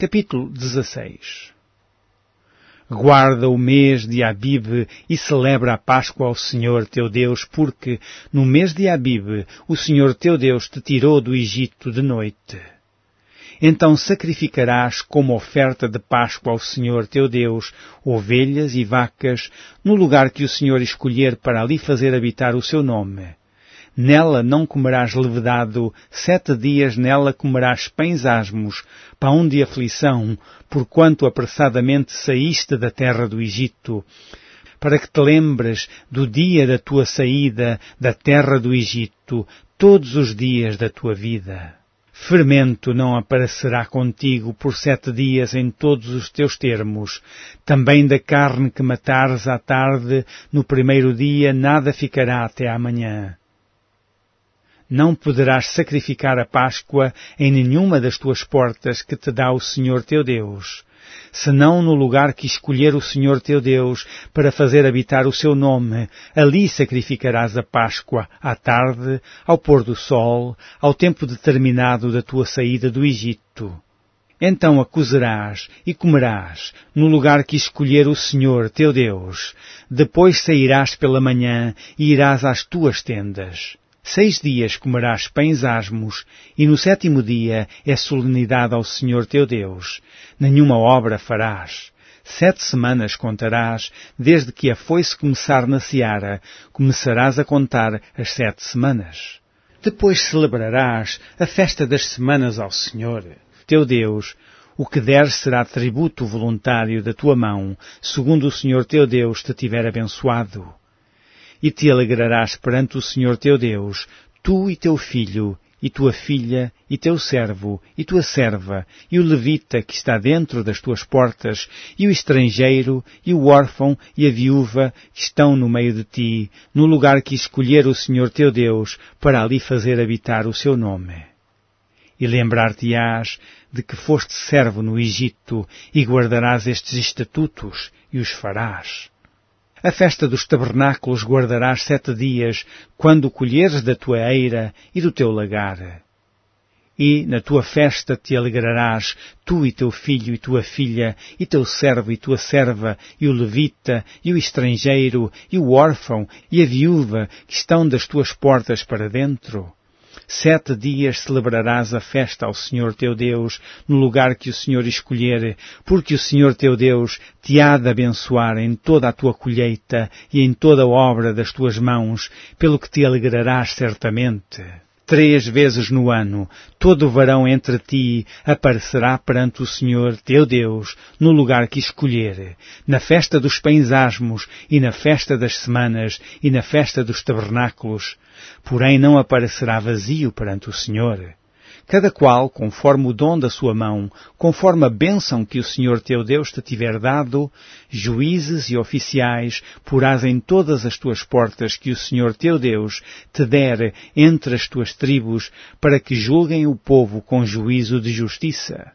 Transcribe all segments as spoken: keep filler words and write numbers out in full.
Capítulo dezasseis. Guarda o mês de Abibe e celebra a Páscoa ao Senhor teu Deus, porque no mês de Abibe o Senhor teu Deus te tirou do Egito de noite. Então sacrificarás como oferta de Páscoa ao Senhor teu Deus ovelhas e vacas no lugar que o Senhor escolher para ali fazer habitar o seu nome. Nela não comerás levedado, sete dias nela comerás pães asmos, pão de aflição, porquanto apressadamente saíste da terra do Egito, para que te lembres do dia da tua saída da terra do Egito, todos os dias da tua vida. Fermento não aparecerá contigo por sete dias em todos os teus termos. Também da carne que matares à tarde, no primeiro dia, nada ficará até amanhã. Não poderás sacrificar a Páscoa em nenhuma das tuas portas que te dá o Senhor teu Deus, senão no lugar que escolher o Senhor teu Deus para fazer habitar o seu nome. Ali sacrificarás a Páscoa à tarde, ao pôr do sol, ao tempo determinado da tua saída do Egito. Então a cozerás e comerás no lugar que escolher o Senhor teu Deus. Depois sairás pela manhã e irás às tuas tendas. Seis dias comerás pães asmos, e no sétimo dia é solenidade ao Senhor teu Deus. Nenhuma obra farás. Sete semanas contarás, desde que a foice começar na seara, começarás a contar as sete semanas. Depois celebrarás a festa das semanas ao Senhor teu Deus. O que deres será tributo voluntário da tua mão, segundo o Senhor teu Deus te tiver abençoado. E te alegrarás perante o Senhor teu Deus, tu e teu filho, e tua filha, e teu servo, e tua serva, e o levita que está dentro das tuas portas, e o estrangeiro, e o órfão, e a viúva, que estão no meio de ti, no lugar que escolher o Senhor teu Deus, para ali fazer habitar o seu nome. E lembrar-te-ás de que foste servo no Egito, e guardarás estes estatutos, e os farás. A festa dos tabernáculos guardarás sete dias, quando colheres da tua eira e do teu lagar. E na tua festa te alegrarás, tu e teu filho e tua filha, e teu servo e tua serva, e o levita, e o estrangeiro, e o órfão, e a viúva, que estão das tuas portas para dentro. Sete dias celebrarás a festa ao Senhor teu Deus, no lugar que o Senhor escolher, porque o Senhor teu Deus te há de abençoar em toda a tua colheita e em toda a obra das tuas mãos, pelo que te alegrarás certamente. Três vezes no ano, todo o varão entre ti aparecerá perante o Senhor teu Deus, no lugar que escolher, na festa dos pães asmos, e na festa das semanas, e na festa dos tabernáculos. Porém não aparecerá vazio perante o Senhor. Cada qual, conforme o dom da sua mão, conforme a bênção que o Senhor teu Deus te tiver dado, juízes e oficiais porás em todas as tuas portas que o Senhor teu Deus te der entre as tuas tribos, para que julguem o povo com juízo de justiça.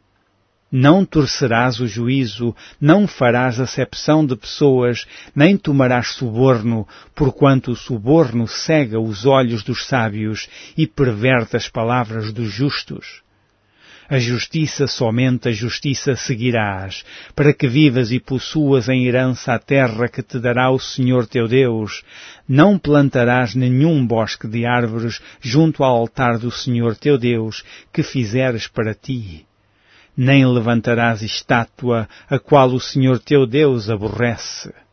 Não torcerás o juízo, não farás acepção de pessoas, nem tomarás suborno, porquanto o suborno cega os olhos dos sábios e perverte as palavras dos justos. A justiça, somente a justiça seguirás, para que vivas e possuas em herança a terra que te dará o Senhor teu Deus. Não plantarás nenhum bosque de árvores junto ao altar do Senhor teu Deus, que fizeres para ti. Nem levantarás estátua, a qual o Senhor teu Deus aborrece.